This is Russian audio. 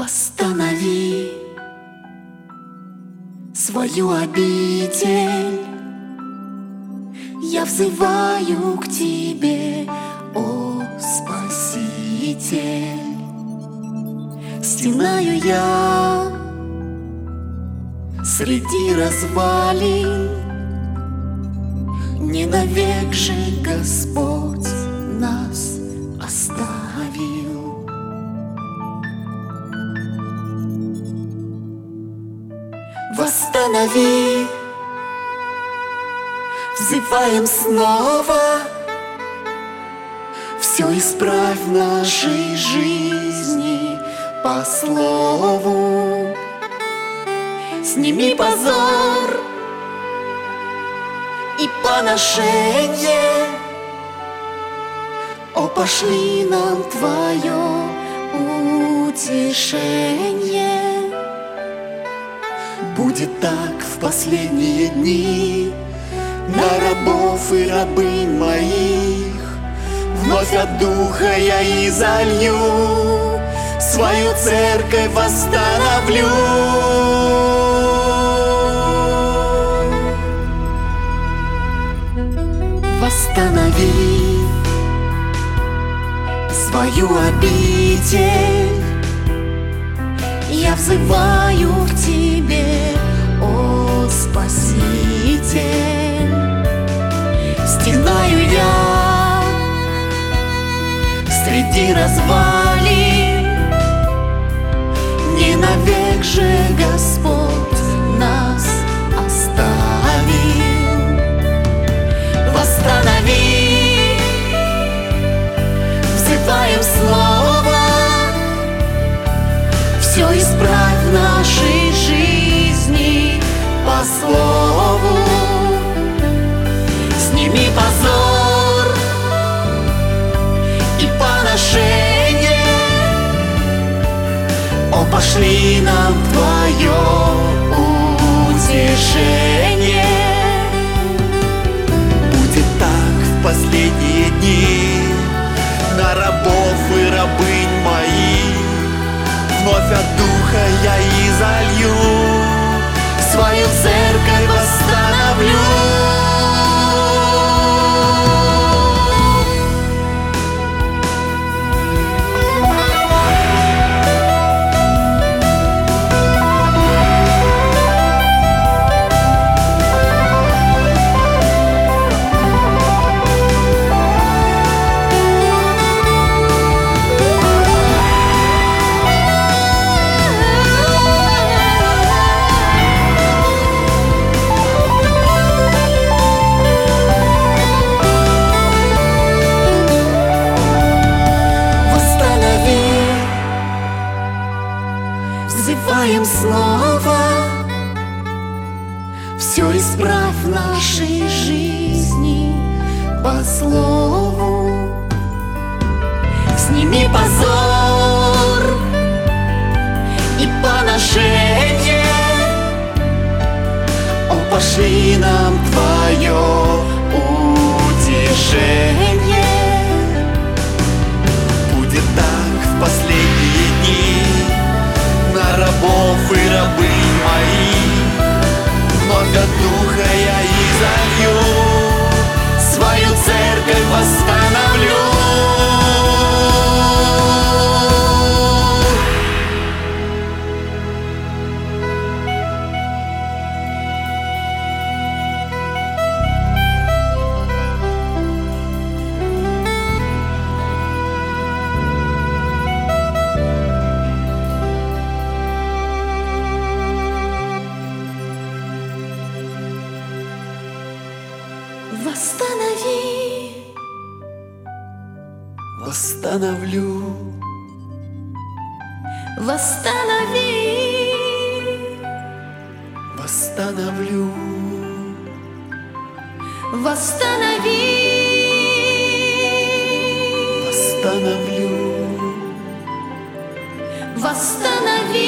Восстанови свою обитель. Я взываю к Тебе, о Спаситель. Стенаю я среди развалин, не навек же Господь нас оставил. Восстанови, взываем снова, все исправь в нашей жизни по слову. Сними позор и поношение, о, пошли нам Твое утешение. Будет так в последние дни на рабов и рабынь моих. Вновь от Духа я изолью, свою церковь восстановлю. Восстанови свою обитель. Я взываю к Тебе, о Спаситель. Стенаю я среди развалин, не навек же Господь нас оставил. Восстанови, взываем снова, все исправь в нашей жизни по слову. Сними позор и поношение, о, пошли нам Твое утешение. Будет так в последние дни на рабов и рабынь моих. Вновь от Духа я изолью, свою церковь восстановлю. Взываем снова, все исправь в нашей жизни по слову. Сними позор и поношение, о, пошли нам Твое утешение. Будет так в последние дни на рабов и рабынь моих. Вновь от Духа я изолью, свою церковь восстановлю. Восстанови, восстановлю. Восстанови, восстановлю. Восстанови, восстановлю. Восстанови.